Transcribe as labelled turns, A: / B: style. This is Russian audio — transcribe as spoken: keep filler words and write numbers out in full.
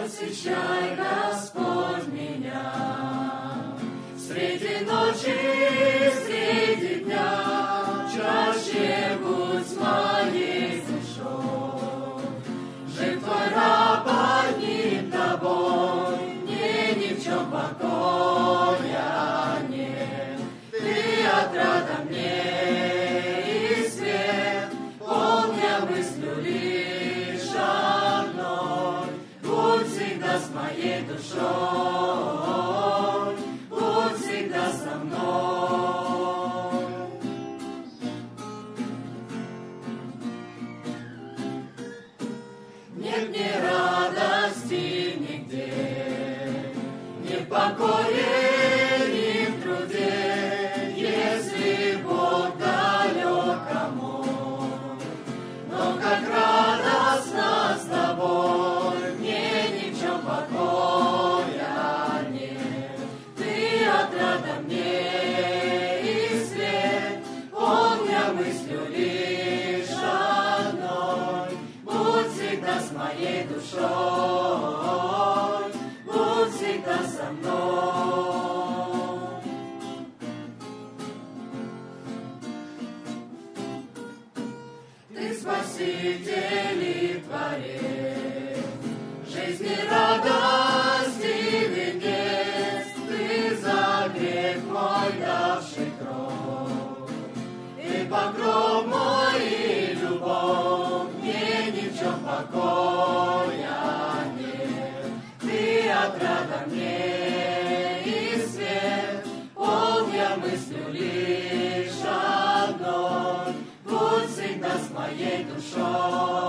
A: Посещай, Господь, меня среди ночи, среди дня, чаще будь с моей душой. Жив твой раб одним тобой, мне ни в чем покоя нет. Ты отрада мне и свет, полня мыслью лишь одной. Будь всегда с моей душой, будь всегда со мной. Нет ни радости нигде, ни в покое, ни в труде, если Бог далеко мой. Но как радостно с тобой, мне ни в чем покоя нет. Ты отрада мне и свет, полня мыслью лишь одной. Будь всегда с моей душой, будь всегда со мной. Ты Спаситель и Творец, жизни радости венец. Ты за грех мой давший кровь, и покров мой и любовь, мне ни в чем покоя нет. Ты отрада мне и свет, полня мыслью лишь одной. Будь всегда с моей душой,